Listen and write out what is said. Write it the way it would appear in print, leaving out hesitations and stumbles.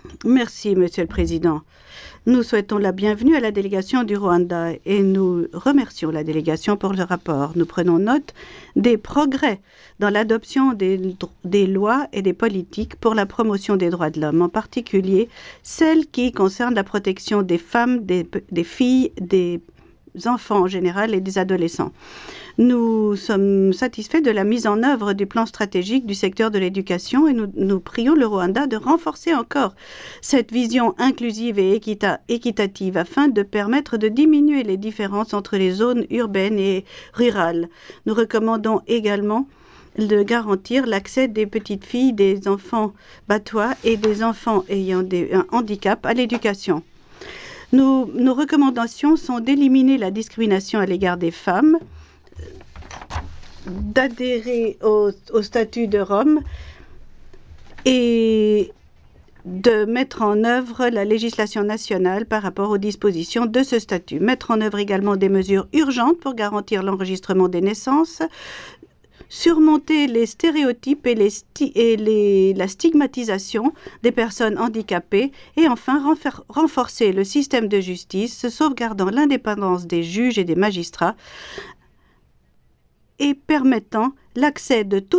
Merci, Monsieur le Président. Nous souhaitons la bienvenue à la délégation du Rwanda et nous remercions la délégation pour le rapport. Nous prenons note des progrès dans l'adoption des lois et des politiques pour la promotion des droits de l'homme, en particulier celles qui concernent la protection des femmes, des filles, des enfants en général et des adolescents. Nous sommes satisfaits de la mise en œuvre du plan stratégique du secteur de l'éducation et nous prions le Rwanda de renforcer encore cette vision inclusive et équitative afin de permettre de diminuer les différences entre les zones urbaines et rurales. Nous recommandons également de garantir l'accès des petites filles, des enfants batois et des enfants ayant un handicap à l'éducation. Nos recommandations sont d'éliminer la discrimination à l'égard des femmes, d'adhérer au statut de Rome et de mettre en œuvre la législation nationale par rapport aux dispositions de ce statut. Mettre en œuvre également des mesures urgentes pour garantir l'enregistrement des naissances, surmonter les stéréotypes et la stigmatisation des personnes handicapées et enfin renforcer le système de justice, sauvegardant l'indépendance des juges et des magistrats et permettant l'accès de toutes